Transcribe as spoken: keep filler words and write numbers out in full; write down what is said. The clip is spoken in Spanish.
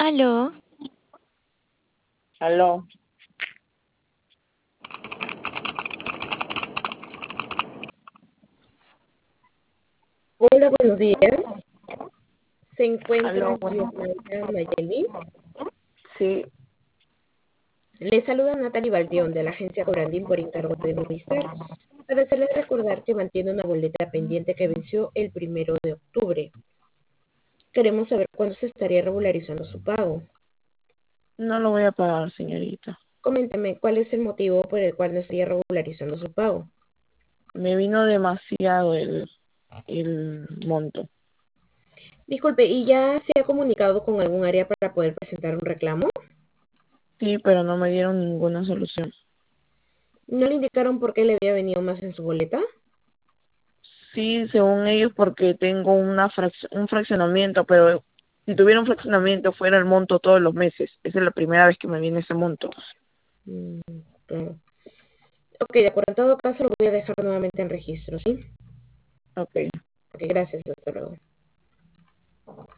Aló, Aló, Hola, buenos días. Se encuentra aló, bueno, Xiomara Nayeli. sí, Le saluda Natalie Baldión de la agencia Corandín por encargo de Movistar para hacerle recordar que mantiene una boleta pendiente que venció el primero de octubre. Queremos saber cuándo se estaría regularizando su pago. no lo voy a pagar, señorita. Coménteme cuál es el motivo por el cual no estaría regularizando su pago. Me vino demasiado el, el monto. Disculpe, ¿y ya se ha comunicado con algún área para poder presentar un reclamo? Sí, pero no me dieron ninguna solución. ¿No le indicaron por qué le había venido más en su boleta? Sí, según ellos, porque tengo una frac- un fraccionamiento, pero si tuviera un fraccionamiento fuera el monto todos los meses. Esa es la primera vez que me viene ese monto. Mm, claro. Ok, de acuerdo. En todo caso, lo voy a dejar nuevamente en registro, ¿sí? Ok. Ok, gracias. Hasta luego.